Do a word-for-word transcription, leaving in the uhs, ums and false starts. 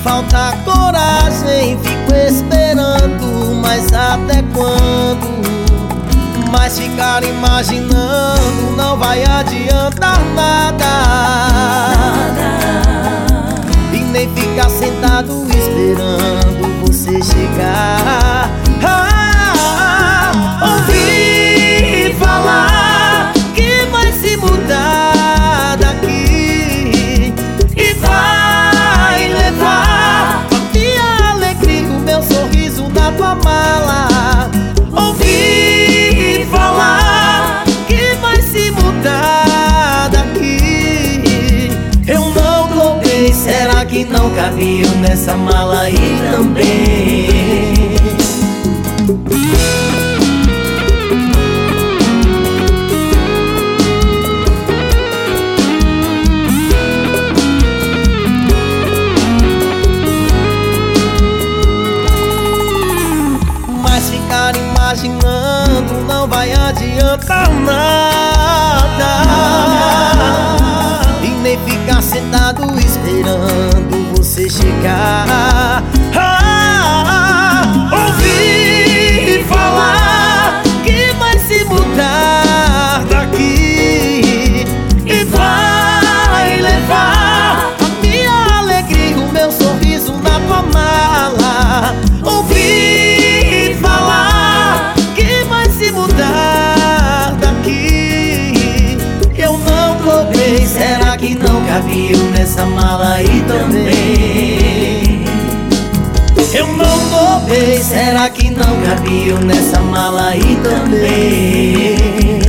falta coragem, fico esperando, mas até quando? Mas ficar imaginando não vai adiantar nada, e nem ficar sentado esperando você chegar. ah, Ouvi falar que vai se mudar daqui e vai levar a minha alegria, o meu sorriso na tua mala. Ouvi falar que vai se mudar daqui. Eu não contei, será que não cabia nessa mala aí também? Mas ficar imaginando não vai adiantar nada, e nem ficar sentado esperando você chegar. ah, Ouvi falar que vai se mudar daqui e vai levar a minha alegria, o meu sorriso na tua mala. Ouvi falar que vai se mudar daqui. Eu não cobrei, será que não cabia nessa mala aí também? Eu não cobrei, será que não cabia nessa mala aí também?